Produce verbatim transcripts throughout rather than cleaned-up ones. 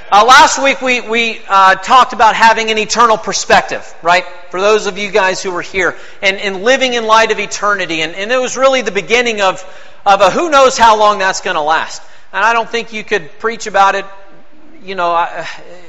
Uh, last week we, we uh, talked about having an eternal perspective, right? For those of you guys who were here. And, and living in light of eternity. And, and it was really the beginning of, of a who knows how long that's going to last. And I don't think you could preach about it, you know, a,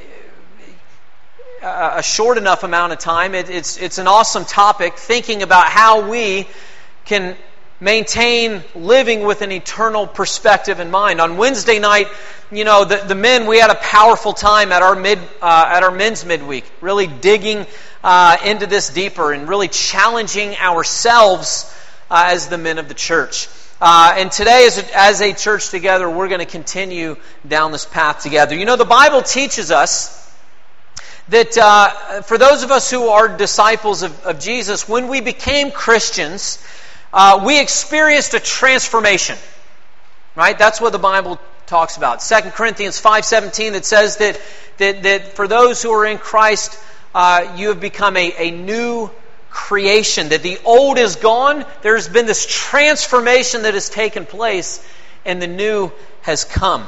a short enough amount of time. It, it's, it's an awesome topic, thinking about how we can maintain living with an eternal perspective in mind. On Wednesday night, you know, the, the men, we had a powerful time at our mid uh, at our men's midweek, really digging uh, into this deeper and really challenging ourselves uh, as the men of the church. Uh, and today, as a, as a church together, we're going to continue down this path together. You know, the Bible teaches us that uh, for those of us who are disciples of, of Jesus, when we became Christians, Uh, we experienced a transformation, right? That's what the Bible talks about. Second Corinthians five seventeen that says that that, that for those who are in Christ, uh, you have become a, a new creation. That the old is gone. There's been this transformation that has taken place, and the new has come.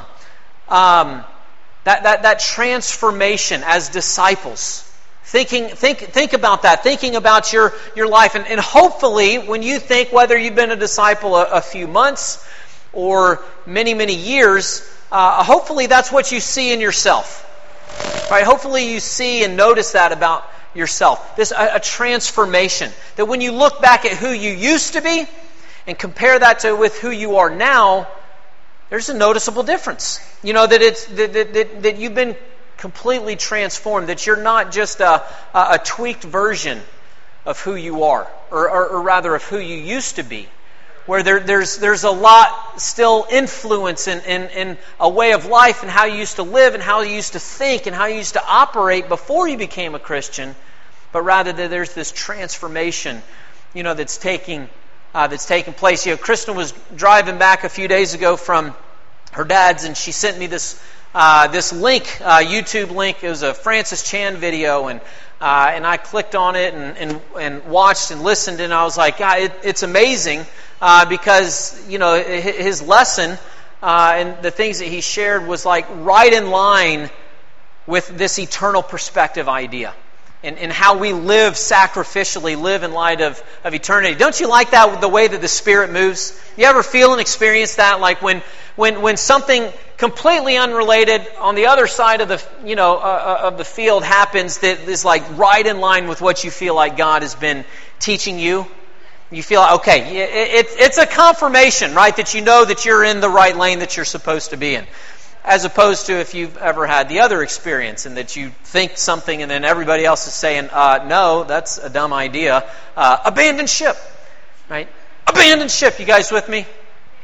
Um, that that that transformation as disciples. Thinking, think, think about that. Thinking about your, your life. And, and hopefully, when you think, whether you've been a disciple a, a few months or many, many years, uh, hopefully that's what you see in yourself. Right? Hopefully you see and notice that about yourself. This a, a transformation. That when you look back at who you used to be and compare that to with who you are now, there's a noticeable difference. You know, that it's that, that, that, that you've been completely transformed, that you're not just a, a, a tweaked version of who you are, or, or, or rather of who you used to be, where there, there's there's a lot still influence in, in, in a way of life and how you used to live and how you used to think and how you used to operate before you became a Christian, but rather that there's this transformation, you know, that's taking uh, that's taking place. You know, Kristen was driving back a few days ago from her dad's, and she sent me this. Uh, this link, uh, YouTube link. It was a Francis Chan video, and uh, and I clicked on it and, and and watched and listened, and I was like, God, it, it's amazing uh, because you know his lesson uh, and the things that he shared was like right in line with this eternal perspective idea, and, and how we live sacrificially, live in light of, of eternity. Don't you like that, the way that the Spirit moves? You ever feel and experience that, like when when when something completely unrelated on the other side of the you know uh, of the field happens that is like right in line with what you feel like God has been teaching you? You feel like, okay, it, it, it's a confirmation, right, that you know that you're in the right lane that you're supposed to be in, as opposed to if you've ever had the other experience and that you think something and then everybody else is saying, uh, no, that's a dumb idea. Uh, abandon ship, right? Abandon ship. You guys with me?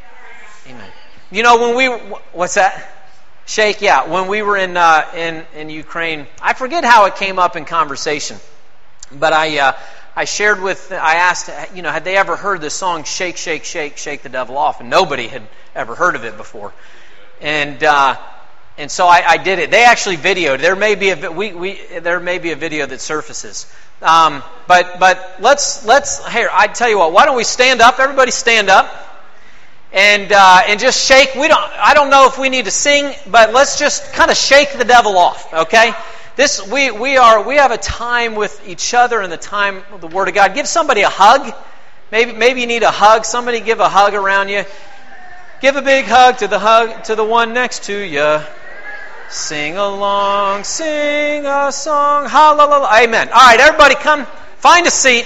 Amen. You know, when we, what's that? Shake, yeah. When we were in uh, in in Ukraine, I forget how it came up in conversation, but I uh, I shared with, I asked, you know, had they ever heard the song "Shake, Shake, Shake, Shake the Devil Off"? And nobody had ever heard of it before, and uh, and so I, I did it. They actually videoed. There may be a we we there may be a video that surfaces, um, but but let's let's here. I tell you what. Why don't we stand up? Everybody stand up. And uh, and just shake. We don't. I don't know if we need to sing, but let's just kind of shake the devil off. Okay. This we we are we have a time with each other and the time of the Word of God. Give somebody a hug. Maybe maybe you need a hug. Somebody give a hug around you. Give a big hug to the hug to the one next to you. Sing along, sing a song. Hallelujah. Amen. All right, everybody, come find a seat.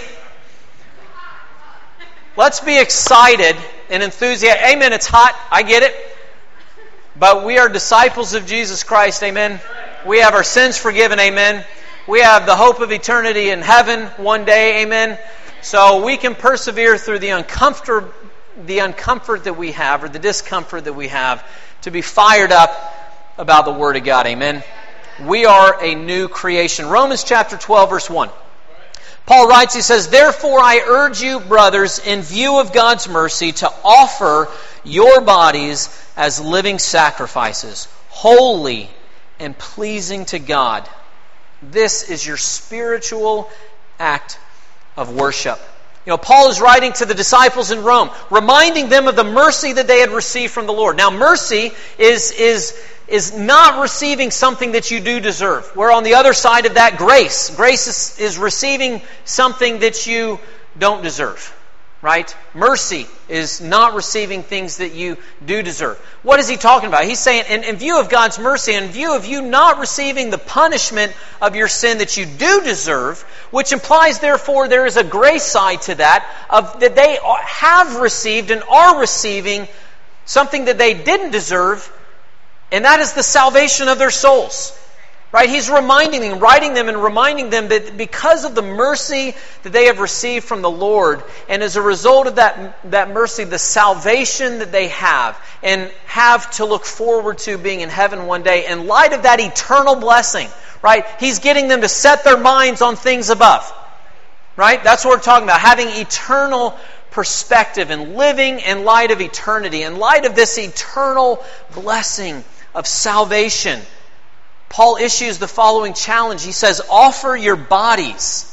Let's be excited and enthusiastic. Amen. It's hot. I get it. But we are disciples of Jesus Christ. Amen. We have our sins forgiven. Amen. We have the hope of eternity in heaven one day. Amen. So we can persevere through the uncomfort, the uncomfort that we have, or the discomfort that we have, to be fired up about the Word of God. Amen. We are a new creation. Romans chapter twelve, verse one. Paul writes, he says, "Therefore I urge you, brothers, in view of God's mercy, to offer your bodies as living sacrifices, holy and pleasing to God. This is your spiritual act of worship." You know, Paul is writing to the disciples in Rome, reminding them of the mercy that they had received from the Lord. Now, mercy is is is not receiving something that you do deserve. Where on the other side of that, grace. Grace is, is receiving something that you don't deserve. Right? Mercy is not receiving things that you do deserve. What is he talking about? He's saying, in, in view of God's mercy, in view of you not receiving the punishment of your sin that you do deserve, which implies, therefore, there is a grace side to that, of that they have received and are receiving something that they didn't deserve, and that is the salvation of their souls. Right? He's reminding them, writing them and reminding them that because of the mercy that they have received from the Lord, and as a result of that, that mercy, the salvation that they have, and have to look forward to being in heaven one day, in light of that eternal blessing, right? He's getting them to set their minds on things above. Right? That's what we're talking about, having eternal perspective and living in light of eternity, in light of this eternal blessing of salvation. Paul issues the following challenge. He says, offer your bodies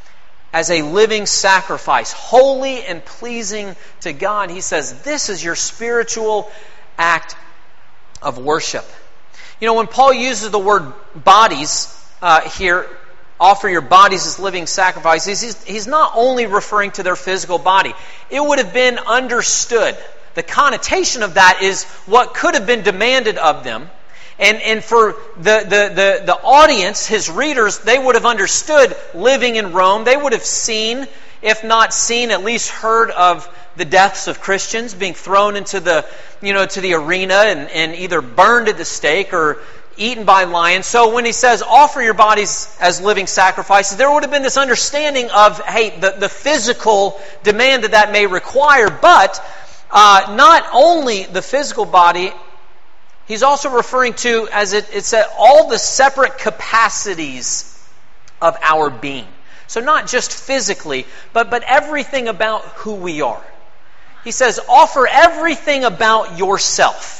as a living sacrifice, holy and pleasing to God. He says, this is your spiritual act of worship. You know, when Paul uses the word bodies uh, here, offer your bodies as living sacrifices, he's, he's not only referring to their physical body. It would have been understood. The connotation of that is what could have been demanded of them. And, and for the, the, the, the audience, his readers, they would have understood living in Rome. They would have seen, if not seen, at least heard of the deaths of Christians being thrown into the, you know, to the arena and, and either burned at the stake or eaten by lions. So when he says, offer your bodies as living sacrifices, there would have been this understanding of, hey, the, the physical demand that that may require, but uh, not only the physical body. He's also referring to, as it, it said, all the separate capacities of our being. So not just physically, but, but everything about who we are. He says, offer everything about yourself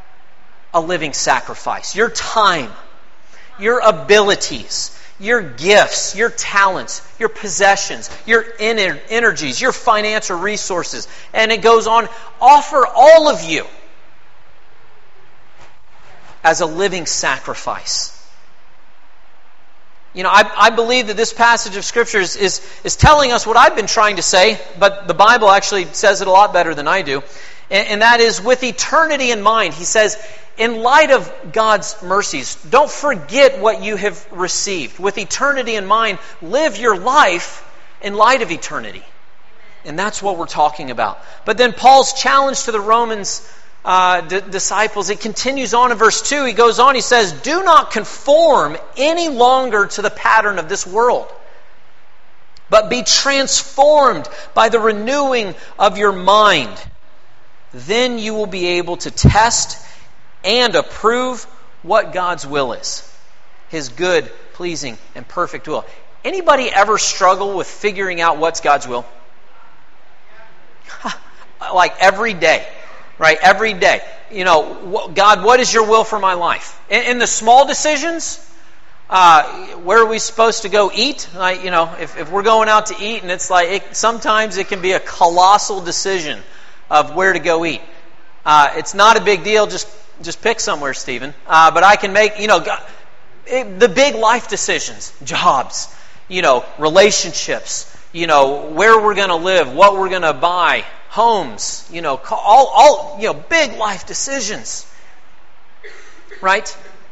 a living sacrifice. Your time, your abilities, your gifts, your talents, your possessions, your ener- energies, your financial resources. And it goes on, offer all of you as a living sacrifice. You know, I, I believe that this passage of Scripture is, is, is telling us what I've been trying to say, but the Bible actually says it a lot better than I do. And, and that is, with eternity in mind, he says, in light of God's mercies, don't forget what you have received. With eternity in mind, live your life in light of eternity. And that's what we're talking about. But then Paul's challenge to the Romans Uh, d- disciples, it continues on in verse two. He goes on, he says, do not conform any longer to the pattern of this world, but be transformed by the renewing of your mind. Then you will be able to test and approve what God's will is. His good, pleasing, and perfect will. Anybody ever struggle with figuring out what's God's will? Like every day. Right, every day. You know, God, what is your will for my life? In, in the small decisions, uh, where are we supposed to go eat? Like, you know, if, if we're going out to eat, and it's like, it, sometimes it can be a colossal decision of where to go eat. Uh, it's not a big deal, just just pick somewhere, Stephen. Uh, but I can make, you know, God, it, the big life decisions, jobs, you know, relationships, you know, where we're going to live, what we're going to buy, homes, you know, all, all, you know, big life decisions. Right?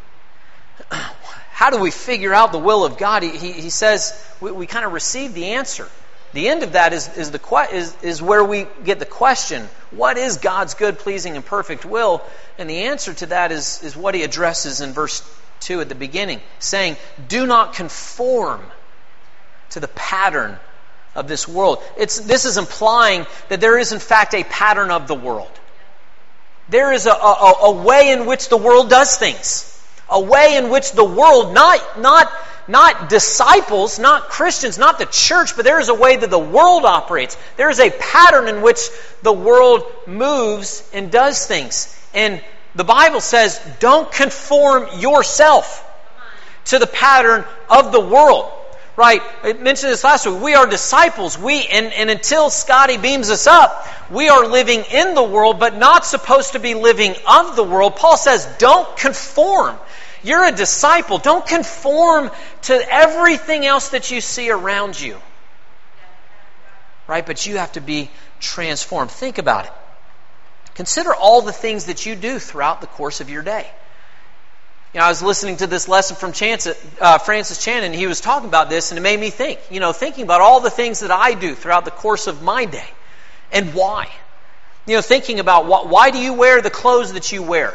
How do we figure out the will of God? He, he, he says we, we kind of receive the answer. The end of that is, is, the, is, is where we get the question, what is God's good, pleasing, and perfect will? And the answer to that is, is what he addresses in verse two at the beginning, saying, do not conform to the pattern of this world. It's, this is implying that there is in fact a pattern of the world. There is a, a, a way in which the world does things. A way in which the world, not, not, not disciples, not Christians, not the church, but there is a way that the world operates. There is a pattern in which the world moves and does things. And the Bible says, don't conform yourself to the pattern of the world. right? I mentioned this last week. We are disciples. We and, and until Scotty beams us up, we are living in the world, but not supposed to be living of the world. Paul says, don't conform. You're a disciple. Don't conform to everything else that you see around you. Right? But you have to be transformed. Think about it. Consider all the things that you do throughout the course of your day. You know, I was listening to this lesson from Chance, uh, Francis Chan, and he was talking about this, and it made me think. You know, thinking about all the things that I do throughout the course of my day, and why. You know, thinking about wh- why do you wear the clothes that you wear?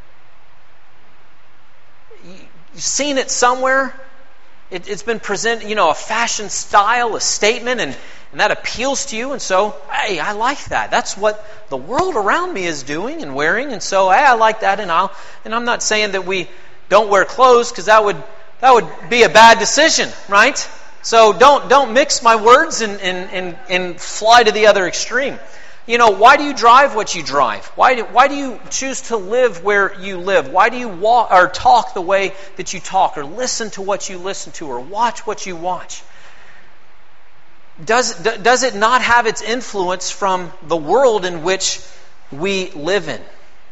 You, you've seen it somewhere. It, it's been presented, you know, a fashion style, a statement, and And that appeals to you, and so, hey, I like that. That's what the world around me is doing and wearing, and so, hey, I like that, and I'll. And I'm not saying that we don't wear clothes, because that would that would be a bad decision, right? So don't don't mix my words and and and, and fly to the other extreme. You know, why do you drive what you drive? Why do, why do you choose to live where you live? Why do you walk or talk the way that you talk, or listen to what you listen to, or watch what you watch? Does, does it not have its influence from the world in which we live in?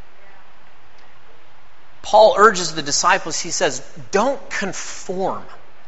Paul urges the disciples, he says, don't conform,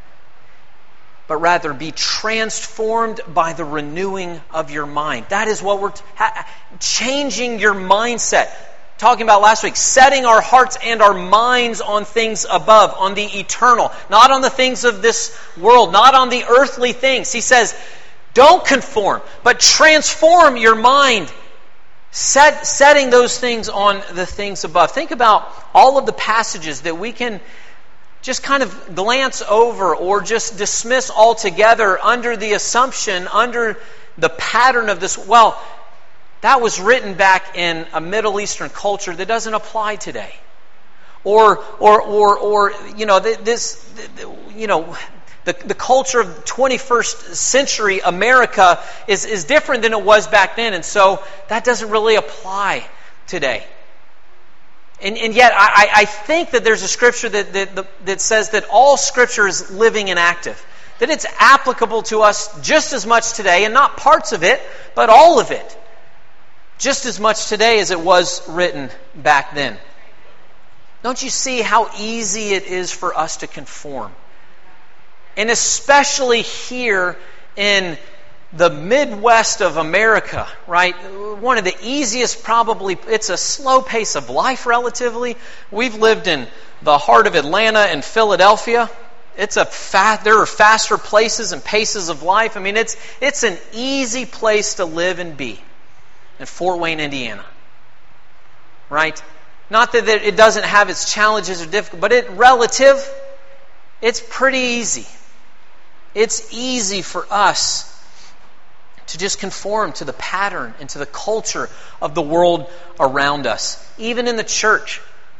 but rather be transformed by the renewing of your mind. That is what we're t- ha- changing your mindset. Talking about last week, setting our hearts and our minds on things above, on the eternal, not on the things of this world, not on the earthly things. He says, don't conform, but transform your mind, set, setting those things on the things above. Think about all of the passages that we can just kind of glance over or just dismiss altogether under the assumption, under the pattern of this. Well, that was written back in a Middle Eastern culture that doesn't apply today. Or, or, or, or, you know, this, you know, The, the culture of twenty-first century America is, is different than it was back then, and so that doesn't really apply today. And, and yet, I, I think that there's a scripture that, that, that says that all Scripture is living and active. That it's applicable to us just as much today, and not parts of it, but all of it. Just as much today as it was written back then. Don't you see how easy it is for us to conform? And especially here in the Midwest of America, right? One of the easiest, probably, it's a slow pace of life relatively. We've lived in the heart of Atlanta and Philadelphia. It's a fa- there are faster places and paces of life. I mean, it's it's an easy place to live and be in Fort Wayne, Indiana. Right? Not that it doesn't have its challenges or difficult, but it relative, it's pretty easy. It's easy for us to just conform to the pattern and to the culture of the world around us, even in the church,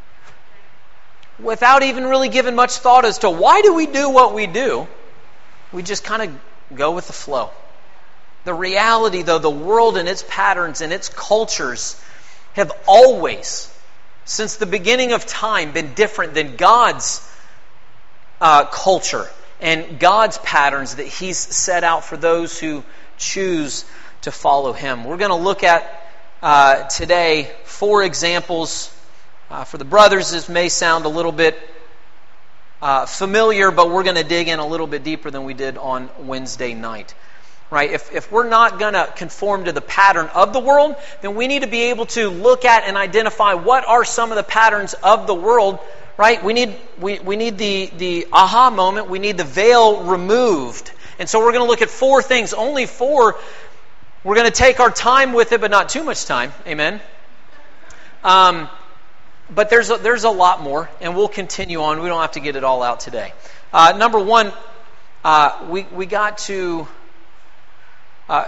without even really giving much thought as to why do we do what we do. We just kind of go with the flow. The reality, though, the world and its patterns and its cultures have always, since the beginning of time, been different than God's uh, culture and God's patterns that He's set out for those who choose to follow Him. We're going to look at uh, today four examples. Uh, for the brothers, this may sound a little bit uh, familiar, but we're going to dig in a little bit deeper than we did on Wednesday night. Right? If, if we're not going to conform to the pattern of the world, then we need to be able to look at and identify what are some of the patterns of the world. Right? We need we, we need the, the aha moment. We need the veil removed. And so we're going to look at four things. Only four. We're going to take our time with it, but not too much time. Amen? Um, but there's a, there's a lot more, and we'll continue on. We don't have to get it all out today. Uh, number one, uh, we, we got to uh,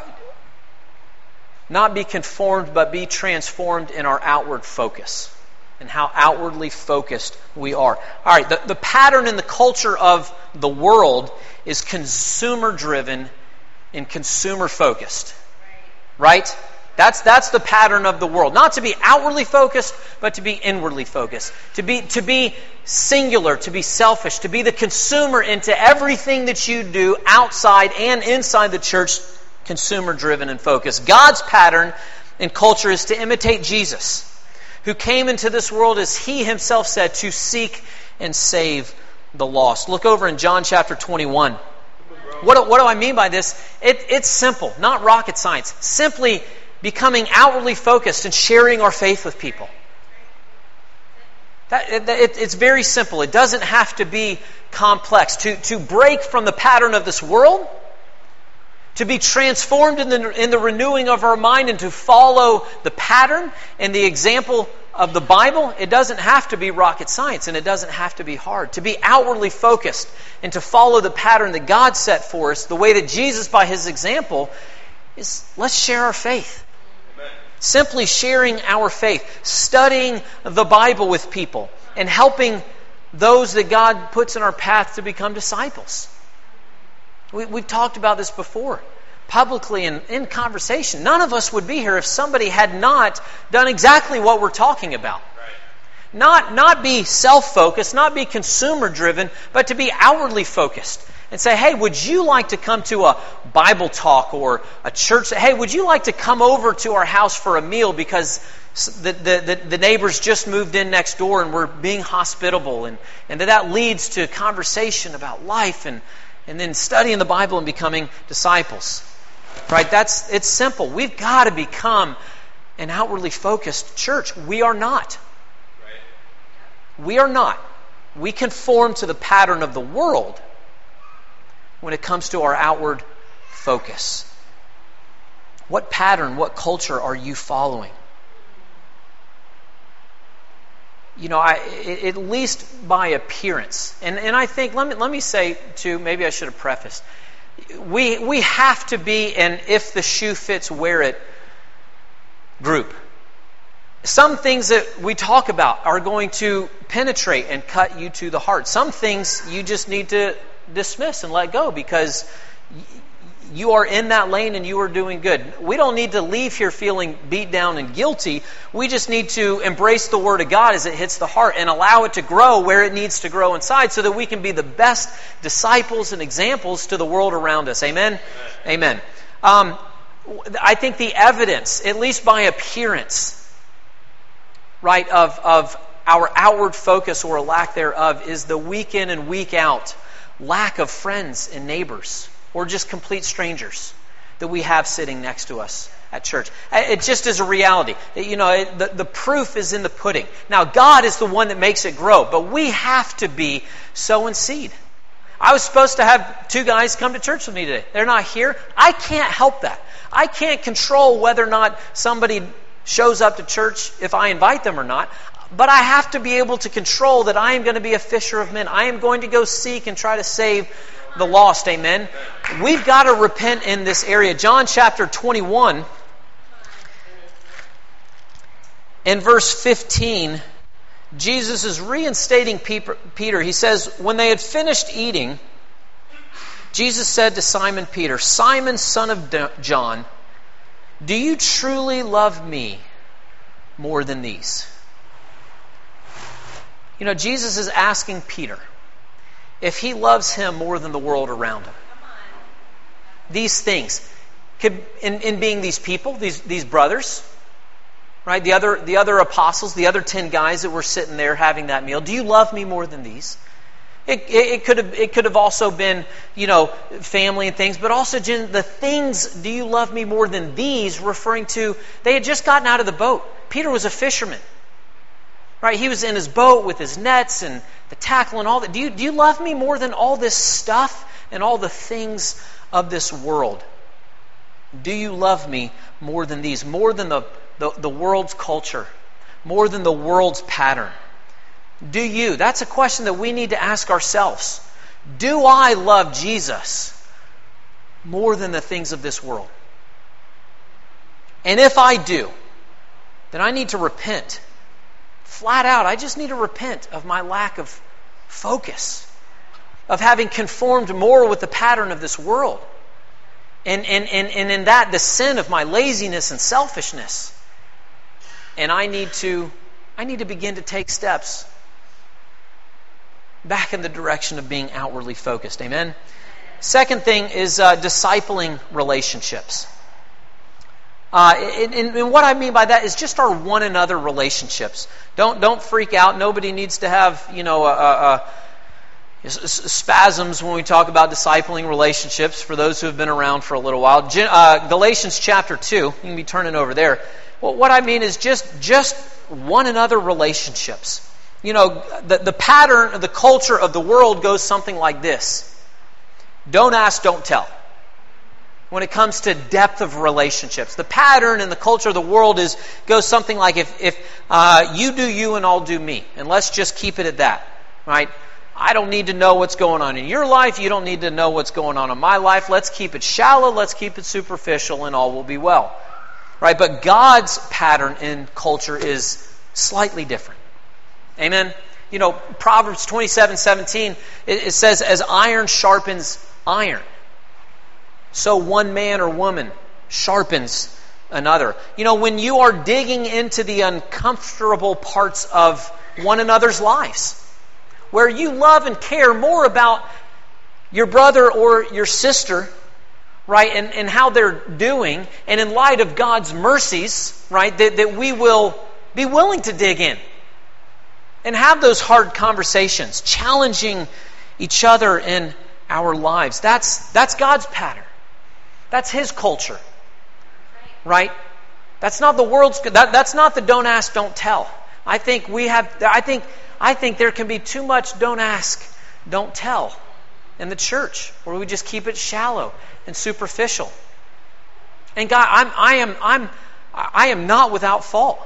not be conformed, but be transformed in our outward focus. And how outwardly focused we are. All right, the, the pattern in the culture of the world is consumer-driven and consumer-focused. Right? That's, that's the pattern of the world. Not to be outwardly focused, but to be inwardly focused. To be, to be singular, to be selfish, to be the consumer into everything that you do outside and inside the church, consumer-driven and focused. God's pattern in culture is to imitate Jesus, who came into this world, as He Himself said, to seek and save the lost. Look over in John chapter twenty-one. What, what do I mean by this? It, it's simple, not rocket science. Simply becoming outwardly focused and sharing our faith with people. That, it, it, it's very simple. It doesn't have to be complex. To, to break from the pattern of this world, to be transformed in the, in the renewing of our mind, and to follow the pattern and the example of the Bible, it doesn't have to be rocket science, and it doesn't have to be hard. To be outwardly focused and to follow the pattern that God set for us, the way that Jesus, by His example, is let's share our faith. Simply sharing our faith, studying the Bible with people, and helping those that God puts in our path to become disciples. We, we've talked about this before, publicly and in conversation. None of us would be here if somebody had not done exactly what we're talking about. Right. Not, not be self-focused, not be consumer-driven, but to be outwardly focused. And say, hey, would you like to come to a Bible talk or a church? Hey, would you like to come over to our house for a meal because the, the, the, the neighbors just moved in next door and we're being hospitable? And, and that, that leads to conversation about life and, and then studying the Bible and becoming disciples. Right? That's, it's simple. We've got to become an outwardly focused church. We are not. We are not. We conform to the pattern of the world when it comes to our outward focus. What pattern, what culture are you following? You know, I, at least by appearance. And, and I think, let me, let me say too, maybe I should have prefaced, we, we have to be an if the shoe fits, wear it group. Some things that we talk about are going to penetrate and cut you to the heart. Some things you just need to dismiss and let go because you are in that lane and you are doing good. We don't need to leave here feeling beat down and guilty. We just need to embrace the Word of God as it hits the heart and allow it to grow where it needs to grow inside so that we can be the best disciples and examples to the world around us. Amen? Amen. Amen. Um, I think the evidence, at least by appearance, right, of, of our outward focus or a lack thereof is the week in and week out lack of friends and neighbors or just complete strangers that we have sitting next to us at church. It just is a reality. You know, it, the, the proof is in the pudding. Now, God is the one that makes it grow, but we have to be sowing seed. I was supposed to have two guys come to church with me today. They're not here. I can't help that. I can't control whether or not somebody shows up to church if I invite them or not. But I have to be able to control that I am going to be a fisher of men. I am going to go seek and try to save the lost. Amen. We've got to repent in this area. John chapter twenty-one, in verse fifteen, Jesus is reinstating Peter. He says, when they had finished eating, Jesus said to Simon Peter, Simon, son of John, do you truly love me more than these? You know, Jesus is asking Peter if he loves him more than the world around him. These things, could, in, in being these people, these, these brothers, right? The other, the other apostles, the other ten guys that were sitting there having that meal. Do you love me more than these? It, it, it could have, it could have also been, you know, family and things, but also the things, do you love me more than these, referring to, they had just gotten out of the boat. Peter was a fisherman. Right, he was in his boat with his nets and the tackle and all that. Do you, do you love me more than all this stuff and all the things of this world? Do you love me more than these? More than the, the, the world's culture? More than the world's pattern? Do you? That's a question that we need to ask ourselves. Do I love Jesus more than the things of this world? And if I do, then I need to repent. Flat out, I just need to repent of my lack of focus, of having conformed more with the pattern of this world. And, and, and, and in that, the sin of my laziness and selfishness. And I need to, I need to begin to take steps back in the direction of being outwardly focused. Amen? Second thing is uh, discipling relationships. Uh, and, and what I mean by that is just our one another relationships. Don't don't freak out. Nobody needs to have, you know, a, a, a spasms when we talk about discipling relationships. For those who have been around for a little while, uh, Galatians chapter two. You can be turning over there. Well, what I mean is just just one another relationships. You know, the the pattern, the culture of the world goes something like this: don't ask, don't tell. When it comes to depth of relationships, the pattern in the culture of the world is goes something like, if if uh, you do you and I'll do me, and let's just keep it at that, right? I don't need to know what's going on in your life. You don't need to know what's going on in my life. Let's keep it shallow. Let's keep it superficial, and all will be well, right? But God's pattern in culture is slightly different. Amen. You know, Proverbs twenty-seven seventeen, it, it says, "As iron sharpens iron, so one man or woman sharpens another." You know, when you are digging into the uncomfortable parts of one another's lives, where you love and care more about your brother or your sister, right, and, and how they're doing, and in light of God's mercies, right, that, that we will be willing to dig in and have those hard conversations, challenging each other in our lives. That's that's God's pattern. That's His culture, right? That's not the world's. That, that's not the don't ask, don't tell. I think we have. I think. I think there can be too much don't ask, don't tell in the church, where we just keep it shallow and superficial. And God, I'm. I am. I'm. I am not without fault.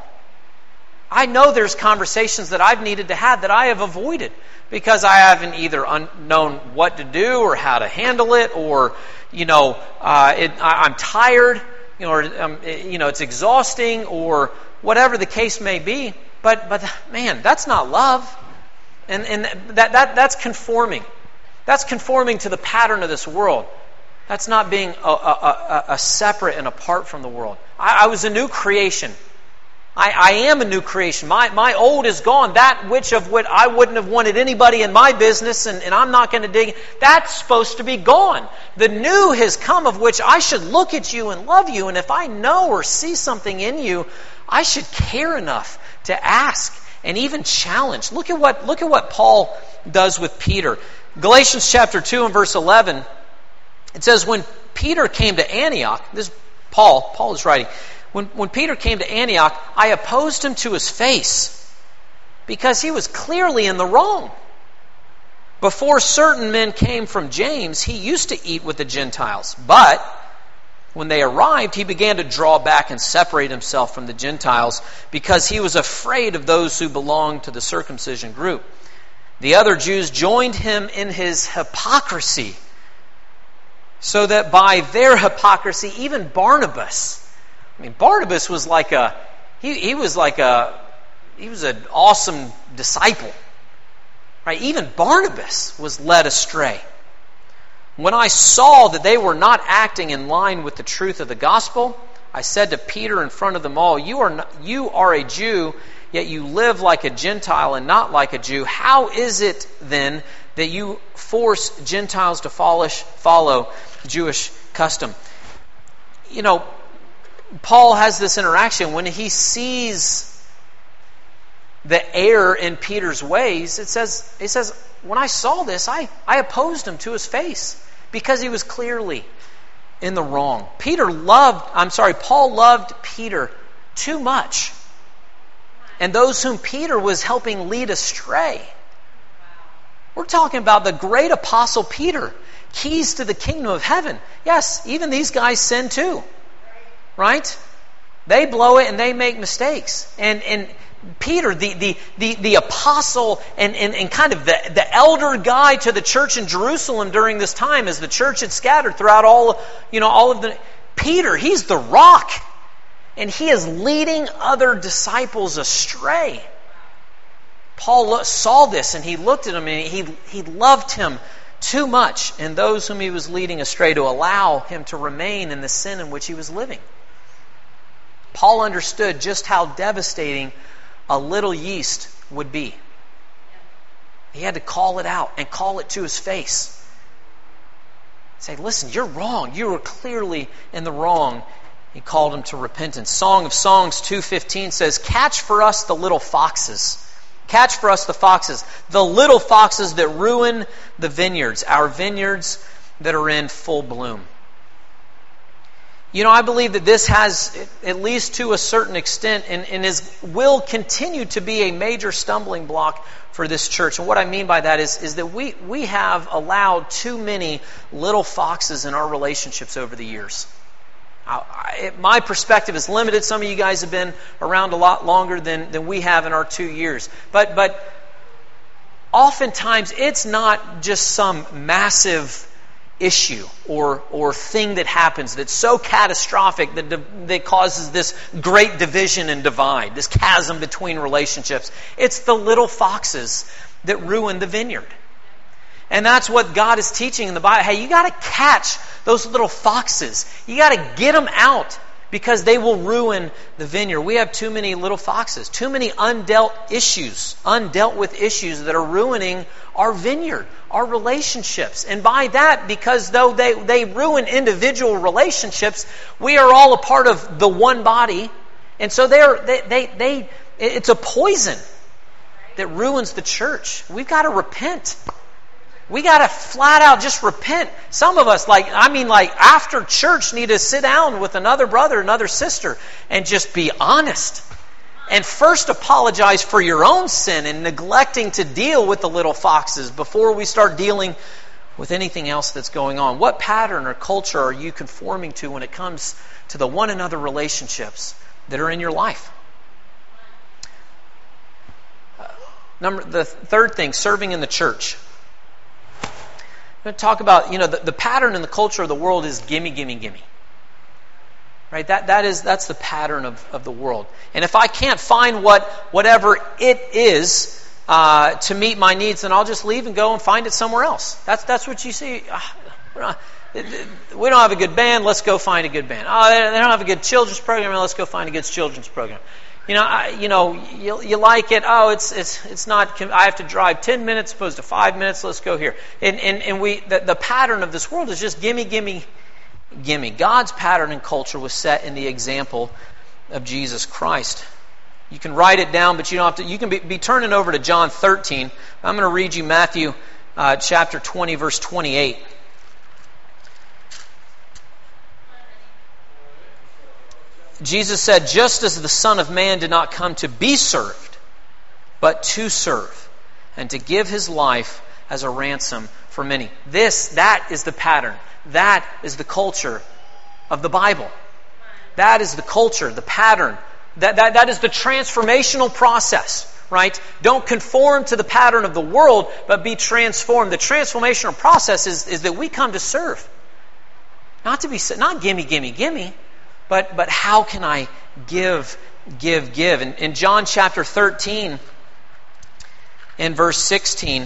I know there's conversations that I've needed to have that I have avoided because I haven't either un- known what to do or how to handle it, or you know, uh, it, I, I'm tired, you know, or um, it, you know, it's exhausting, or whatever the case may be. But but man, that's not love, and and that that that's conforming. That's conforming to the pattern of this world. That's not being a, a, a, a separate and apart from the world. I, I was a new creation. I, I am a new creation. My my old is gone. That which of what I wouldn't have wanted anybody in my business, and, and I'm not going to dig, that's supposed to be gone. The new has come, of which I should look at you and love you. And if I know or see something in you, I should care enough to ask and even challenge. Look at what look at what Paul does with Peter. Galatians chapter two and verse eleven. It says, when Peter came to Antioch, this is Paul, Paul is writing, When, when Peter came to Antioch, I opposed him to his face because he was clearly in the wrong. Before certain men came from James, he used to eat with the Gentiles. But when they arrived, he began to draw back and separate himself from the Gentiles because he was afraid of those who belonged to the circumcision group. The other Jews joined him in his hypocrisy, so that by their hypocrisy, even Barnabas... I mean, Barnabas was like a, he, he was like a, he was an awesome disciple, right? Even Barnabas was led astray. When I saw that they were not acting in line with the truth of the gospel, I said to Peter in front of them all, you are not, you are a Jew, yet you live like a Gentile and not like a Jew. How is it then that you force Gentiles to follow, follow Jewish custom? You know, Paul has this interaction when he sees the error in Peter's ways. It says, it says, when I saw this, I, I opposed him to his face because he was clearly in the wrong. Peter loved, I'm sorry, Paul loved Peter too much. And those whom Peter was helping lead astray. We're talking about the great apostle Peter, keys to the kingdom of heaven. Yes, even these guys sin too. Right? They blow it and they make mistakes. And and Peter, the the the, the apostle and, and, and kind of the, the elder guy to the church in Jerusalem during this time, as the church had scattered throughout all, you know, all of the Peter, he's the rock. And he is leading other disciples astray. Paul saw this and he looked at him and he he loved him too much in those whom he was leading astray to allow him to remain in the sin in which he was living. Paul understood just how devastating a little yeast would be. He had to call it out and call it to his face. Say, listen, you're wrong. You were clearly in the wrong. He called him to repentance. Song of Songs two fifteen says, catch for us the little foxes. Catch for us the foxes. The little foxes that ruin the vineyards. Our vineyards that are in full bloom. You know, I believe that this has, at least to a certain extent, and, and is, will continue to be a major stumbling block for this church. And what I mean by that is, is that we, we have allowed too many little foxes in our relationships over the years. I, I, my perspective is limited. Some of you guys have been around a lot longer than, than we have in our two years. But, but oftentimes it's not just some massive issue or or thing that happens that's so catastrophic that that causes this great division and divide, this chasm between relationships. It's the little foxes that ruin the vineyard. And that's what God is teaching in the Bible. Hey, you got to catch those little foxes. You got to get them out because they will ruin the vineyard. We have too many little foxes, too many undealt issues, undealt with issues that are ruining our vineyard, our relationships. And by that, because though they, they ruin individual relationships, we are all a part of the one body. And so they're, they, they, they, it's a poison that ruins the church. We've got to repent. We got to flat out just repent. Some of us, like, I mean, like after church, need to sit down with another brother, another sister, and just be honest. And first apologize for your own sin and neglecting to deal with the little foxes before we start dealing with anything else that's going on. What pattern or culture are you conforming to when it comes to the one another relationships that are in your life? Uh, number the third thing, serving in the church. I'm going to talk about, you know, the, the pattern in the culture of the world is gimme, gimme, gimme. Right? That that is that's the pattern of, of the world. And if I can't find what whatever it is uh, to meet my needs, then I'll just leave and go and find it somewhere else. That's that's what you see. Uh, we don't have a good band. Let's go find a good band. Oh, they don't have a good children's program. Let's go find a good children's program. You know, I, you know, you, you like it. Oh, it's it's it's not. I have to drive ten minutes opposed to five minutes. Let's go here. And and and we the, the pattern of this world is just gimme, gimme, gimme. God's pattern and culture was set in the example of Jesus Christ. You can write it down, but you don't have to. You can be, be turning over to John thirteen. I'm going to read you Matthew uh, chapter twenty, verse twenty-eight. Jesus said, just as the Son of Man did not come to be served, but to serve, and to give his life as a ransom for many. This, that is the pattern. That is the culture of the Bible. That is the culture, the pattern. That, that, that is the transformational process, right? Don't conform to the pattern of the world, but be transformed. The transformational process is, is that we come to serve. Not to be, not gimme, gimme, gimme. But but how can I give, give, give? In, in John chapter thirteen, in verse sixteen,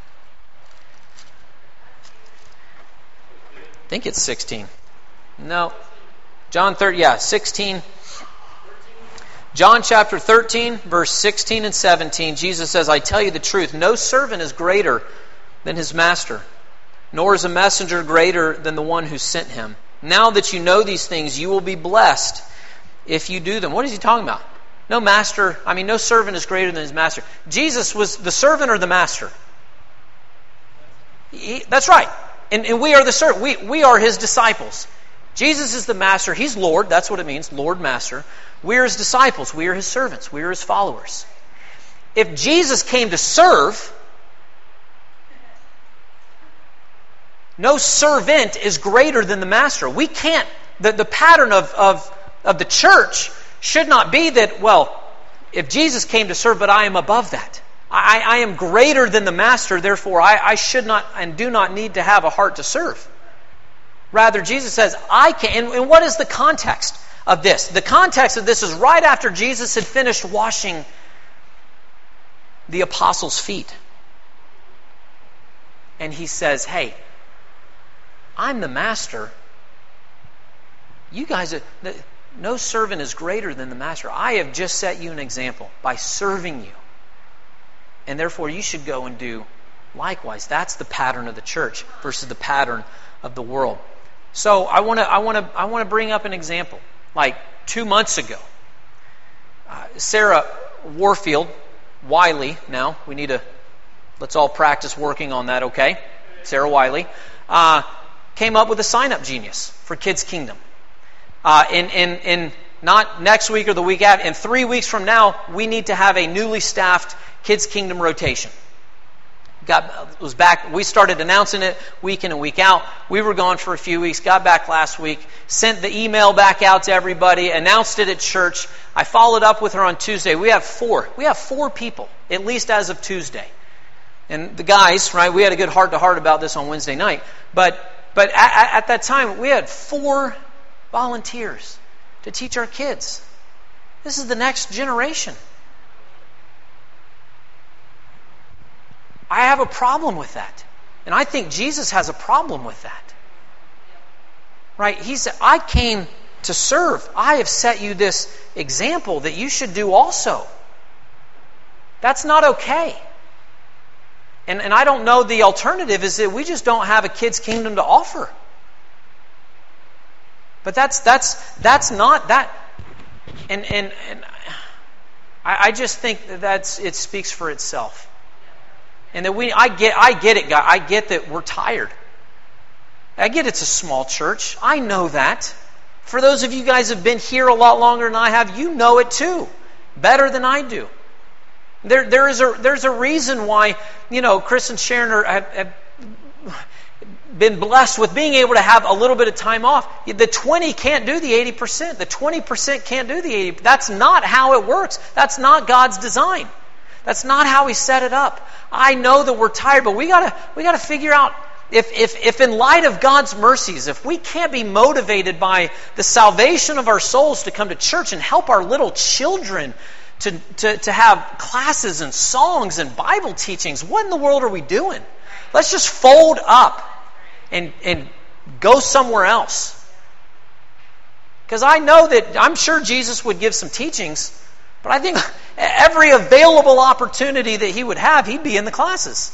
I think it's sixteen. No, John thirty, yeah, sixteen. John chapter thirteen, verse sixteen and seventeen, Jesus says, I tell you the truth, no servant is greater than his master, nor is a messenger greater than the one who sent him. Now that you know these things, you will be blessed if you do them. What is he talking about? No master, I mean, no servant is greater than his master. Jesus was the servant or the master? He, that's right. And, and we are the servant. We, we are his disciples. Jesus is the master. He's Lord. That's what it means. Lord, master. We are his disciples. We are his servants. We are his followers. If Jesus came to serve, no servant is greater than the master. We can't, the, the pattern of, of, of the church should not be that, well, if Jesus came to serve, but I am above that. I, I am greater than the master, therefore I, I should not and do not need to have a heart to serve. Rather, Jesus says, I can. And, and what is the context of this? The context of this is right after Jesus had finished washing the apostles' feet. and he says, hey, I'm the master. You guys, are, no servant is greater than the master. I have just set you an example by serving you. And therefore you should go and do likewise. That's the pattern of the church versus the pattern of the world. So I want to I want to I want to bring up an example. Like two months ago, uh, Sarah Warfield, Wiley. Now we need to let's all practice working on that. Okay, Sarah Wiley uh, came up with a sign up genius for Kids Kingdom. Uh, in in in not next week or the week after. In three weeks from now, we need to have a newly staffed Kids Kingdom rotation. Got was back. We started announcing it week in and week out. We were gone for a few weeks. Got back last week. Sent the email back out to everybody. Announced it at church. I followed up with her on Tuesday. We have four. We have four people, at least as of Tuesday. And the guys, right? We had a good heart to heart about this on Wednesday night. But but at, at that time, we had four volunteers to teach our kids. This is the next generation. I have a problem with that. And I think Jesus has a problem with that. Right? He said, I came to serve. I have set you this example that you should do also. That's not okay. And, and I don't know, the alternative is that we just don't have a Kids Kingdom to offer. But that's that's that's not that. And and, and I, I just think that that's it speaks for itself. And that we, I get, I get it, God. I get that we're tired. I get it's a small church. I know that. For those of you guys who have been here a lot longer than I have, you know it too, better than I do. There, there is a, there's a reason why, you know, Chris and Sharon are, have, have been blessed with being able to have a little bit of time off. The twenty can't do the eighty percent. The twenty percent can't do the eighty percent. That's not how it works. That's not God's design. That's not how He set it up. I know that we're tired, but we gotta we gotta figure out if if if in light of God's mercies, if we can't be motivated by the salvation of our souls to come to church and help our little children to to, to have classes and songs and Bible teachings, what in the world are we doing? Let's just fold up and and go somewhere else. Because I know that I'm sure Jesus would give some teachings. But I think every available opportunity that He would have, He'd be in the classes.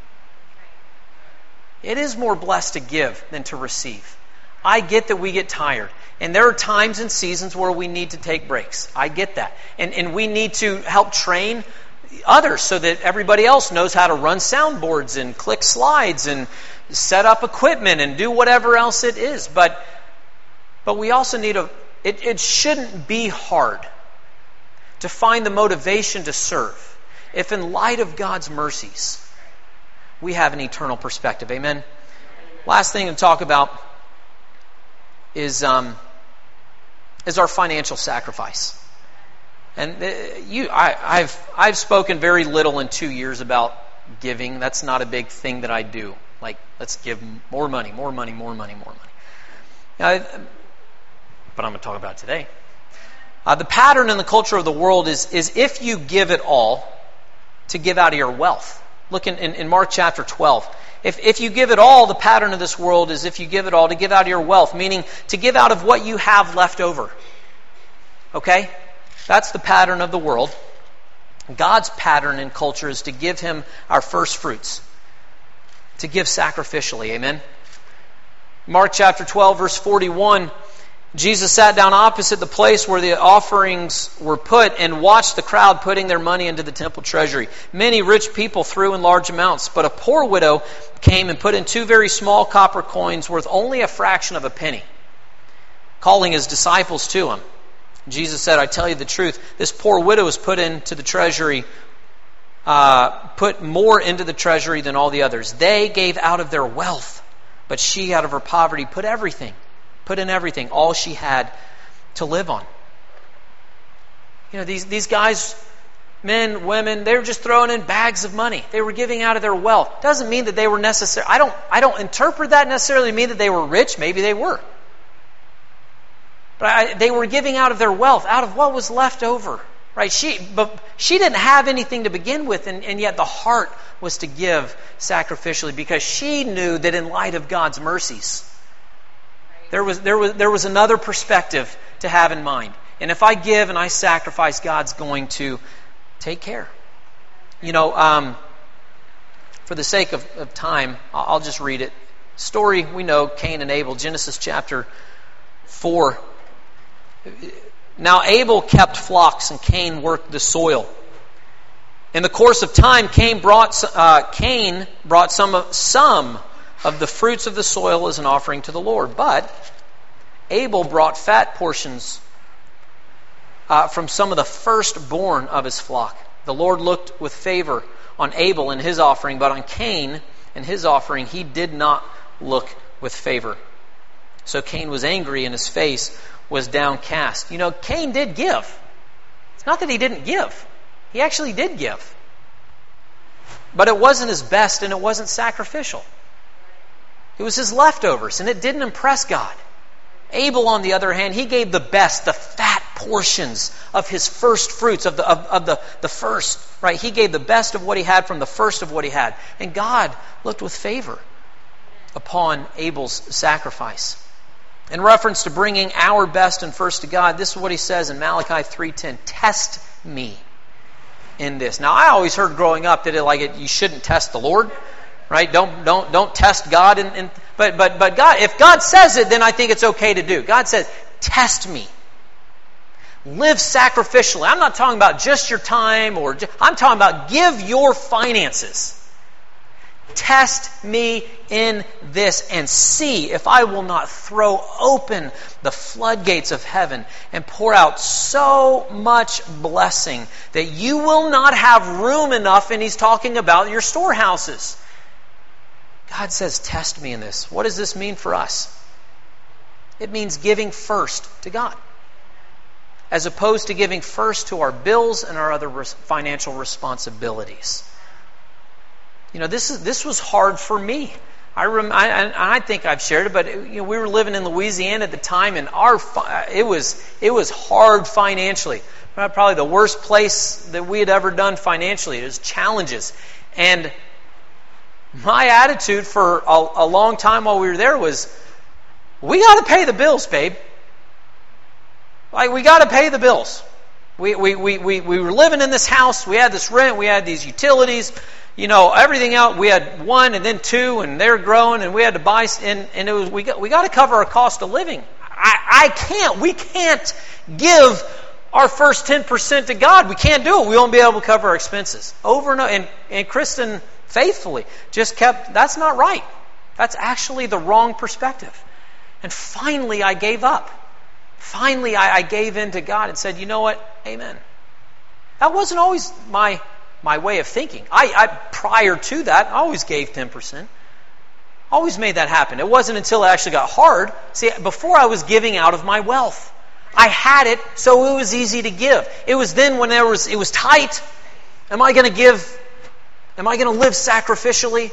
It is more blessed to give than to receive. I get that we get tired. And there are times and seasons where we need to take breaks. I get that. And, and we need to help train others so that everybody else knows how to run soundboards and click slides and set up equipment and do whatever else it is. But, but we also need a... It, it shouldn't be hard to find the motivation to serve, if in light of God's mercies, we have an eternal perspective. Amen? Last thing to talk about is um, is our financial sacrifice. And uh, you, I, I've I've spoken very little in two years about giving. That's not a big thing that I do. Like, let's give more money, more money, more money, more money. Now, but I'm going to talk about it today. Uh, the pattern in the culture of the world is, is if you give it all, to give out of your wealth. Look in, in, in Mark chapter twelve. If, if you give it all, the pattern of this world is if you give it all, to give out of your wealth, meaning to give out of what you have left over. Okay? That's the pattern of the world. God's pattern in culture is to give Him our first fruits. To give sacrificially. Amen? Mark chapter twelve, verse forty-one. Jesus sat down opposite the place where the offerings were put and watched the crowd putting their money into the temple treasury. Many rich people threw in large amounts, but a poor widow came and put in two very small copper coins worth only a fraction of a penny. Calling His disciples to Him, Jesus said, I tell you the truth, this poor widow has put into the treasury, uh, put more into the treasury than all the others. They gave out of their wealth, but she out of her poverty put everything. Put in everything, all she had to live on. You know, these, these guys, men, women, they were just throwing in bags of money. They were giving out of their wealth. Doesn't mean that they were necessary. I don't, I don't interpret that necessarily mean that they were rich. Maybe they were. But I, they were giving out of their wealth, out of what was left over. Right? She, but she didn't have anything to begin with, and, and yet the heart was to give sacrificially because she knew that in light of God's mercies, there was there was there was another perspective to have in mind. And if I give and I sacrifice, God's going to take care. You know, um, for the sake of, of time, I'll just read it. Story we know, Cain and Abel, Genesis chapter four. Now Abel kept flocks and Cain worked the soil. In the course of time, Cain brought uh, Cain brought some of, some of the fruits of the soil as an offering to the Lord, but Abel brought fat portions uh, from some of the firstborn of his flock. The Lord looked with favor on Abel and his offering, but on Cain and his offering he did not look with favor. So Cain was angry and his face was downcast. You know, Cain did give. It's not that he didn't give. He actually did give. But it wasn't his best and it wasn't sacrificial. It was his leftovers and it didn't impress God. Abel, on the other hand, he gave the best, the fat portions of his first fruits, of the of, of the, the first, right? He gave the best of what he had from the first of what he had. And God looked with favor upon Abel's sacrifice. In reference to bringing our best and first to God, this is what he says in Malachi three ten, test me in this. Now, I always heard growing up that it, like it, you shouldn't test the Lord, right? Don't don't don't test God. And, and but but but God, if God says it, then I think it's okay to do. God says, test me. Live sacrificially. I'm not talking about just your time, or just, I'm talking about give your finances. Test me in this and see if I will not throw open the floodgates of heaven and pour out so much blessing that you will not have room enough, and he's talking about your storehouses. God says, test me in this. What does this mean for us? It means giving first to God, as opposed to giving first to our bills and our other financial responsibilities. You know, this is this was hard for me. I, rem, I I think I've shared it, but you know, we were living in Louisiana at the time, and our it was it was hard financially. Probably the worst place that we had ever done financially. It was challenges, and my attitude for a, a long time while we were there was, we got to pay the bills, babe. Like we got to pay the bills. We we we we we were living in this house. We had this rent. We had these utilities. You know, everything else, we had one and then two, and they're growing, and we had to buy, and, and it was we got we got to cover our cost of living. I, I can't, we can't give our first ten percent to God. We can't do it. We won't be able to cover our expenses. Over and over, and, and Kristen faithfully just kept, that's not right. That's actually the wrong perspective. And finally I gave up. Finally I, I gave in to God and said, you know what? Amen. That wasn't always my my way of thinking. I, I prior to that, I always gave ten percent. Always made that happen. It wasn't until it actually got hard. See, before I was giving out of my wealth. I had it, so it was easy to give. It was then when there was it was tight. Am I going to give? Am I going to live sacrificially?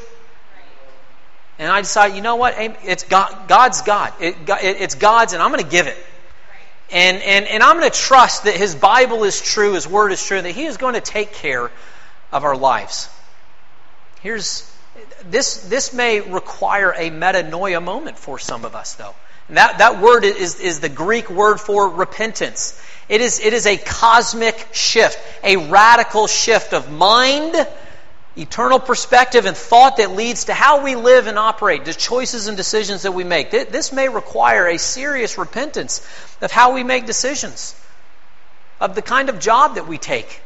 And I decided, you know what? It's God, God's God. It, it's God's, and I'm going to give it. And, and, and I'm going to trust that His Bible is true, His Word is true, and that He is going to take care of our lives. Here's this. This may require a metanoia moment for some of us, though. And that that word is is the Greek word for repentance. It is it is a cosmic shift, a radical shift of mind, eternal perspective, and thought that leads to how we live and operate, the choices and decisions that we make. This may require a serious repentance of how we make decisions, of the kind of job that we take,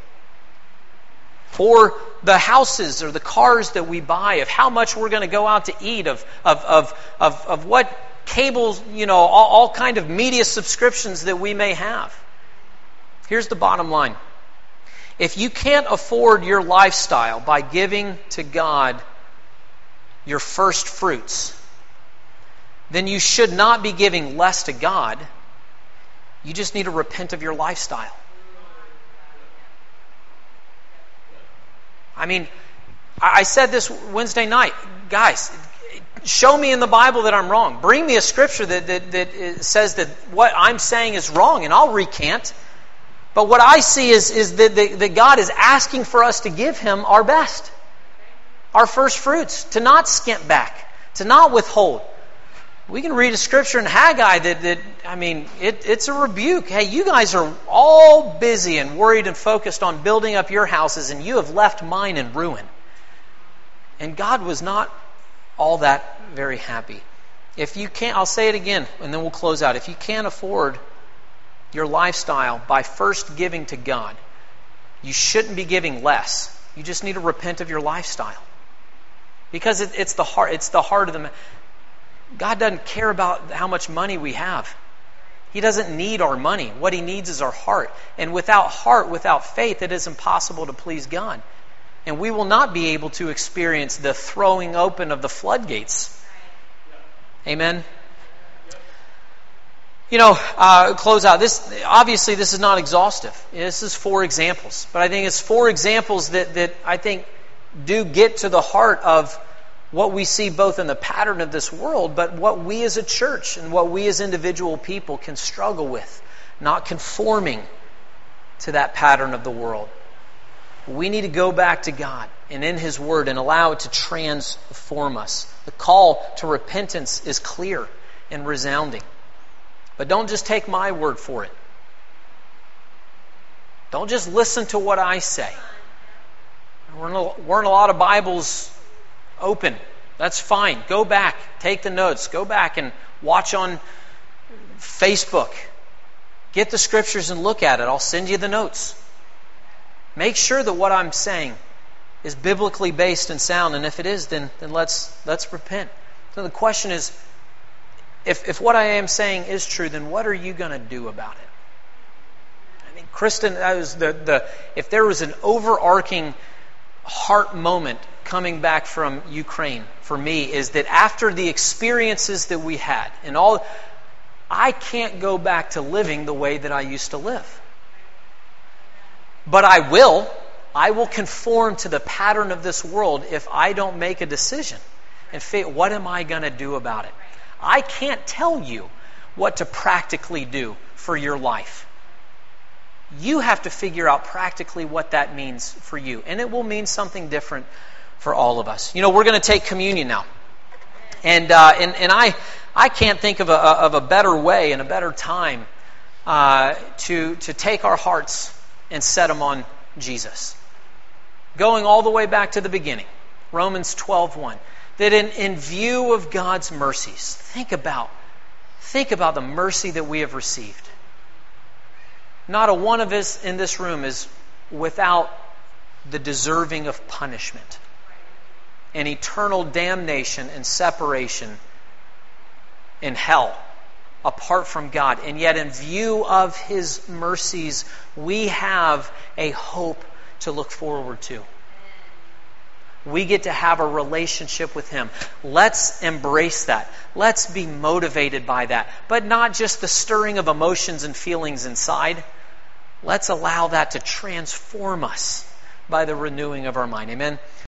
or the houses or the cars that we buy, of how much we're going to go out to eat, of of of of, of what cables, you know, all, all kind of media subscriptions that we may have. Here's the bottom line. If you can't afford your lifestyle by giving to God your first fruits, then you should not be giving less to God. You just need to repent of your lifestyle. I mean, I said this Wednesday night. Guys, show me in the Bible that I'm wrong. Bring me a scripture that, that, that says that what I'm saying is wrong, and I'll recant. But what I see is, is that, that, that God is asking for us to give Him our best, our first fruits, to not skimp back, to not withhold. We can read a scripture in Haggai that, that I mean, it, it's a rebuke. Hey, you guys are all busy and worried and focused on building up your houses, and you have left mine in ruin. And God was not all that very happy. If you can't, I'll say it again, and then we'll close out. If you can't afford your lifestyle by first giving to God, you shouldn't be giving less. You just need to repent of your lifestyle. Because it, it's the heart, it's the heart of the... God doesn't care about how much money we have. He doesn't need our money. What He needs is our heart. And without heart, without faith, it is impossible to please God. And we will not be able to experience the throwing open of the floodgates. Amen? You know, uh, close out. This obviously, this is not exhaustive. This is four examples. But I think it's four examples that, that I think do get to the heart of what we see both in the pattern of this world, but what we as a church and what we as individual people can struggle with, not conforming to that pattern of the world. We need to go back to God and in His Word and allow it to transform us. The call to repentance is clear and resounding. But don't just take my word for it. Don't just listen to what I say. We're in a, we're in a lot of Bibles open. That's fine. Go back. Take the notes. Go back and watch on Facebook. Get the scriptures and look at it. I'll send you the notes. Make sure that what I'm saying is biblically based and sound. And if it is, then, then let's let's repent. So the question is, if, if what I am saying is true, then what are you going to do about it? I mean, Kristen, that was the, the if there was an overarching heart moment coming back from Ukraine for me, is that after the experiences that we had and all, I can't go back to living the way that I used to live. But I will. I will conform to the pattern of this world if I don't make a decision and say, what am I going to do about it? I can't tell you what to practically do for your life. You have to figure out practically what that means for you. And it will mean something different for all of us. You know, we're going to take communion now. And uh, and, and I I can't think of a, of a better way and a better time uh, to, to take our hearts and set them on Jesus. Going all the way back to the beginning. Romans twelve one. That in, in view of God's mercies, think about, think about the mercy that we have received. Not a one of us in this room is without the deserving of punishment and eternal damnation and separation in hell apart from God. And yet in view of His mercies, we have a hope to look forward to. We get to have a relationship with Him. Let's embrace that. Let's be motivated by that. But not just the stirring of emotions and feelings inside. Let's allow that to transform us by the renewing of our mind. Amen?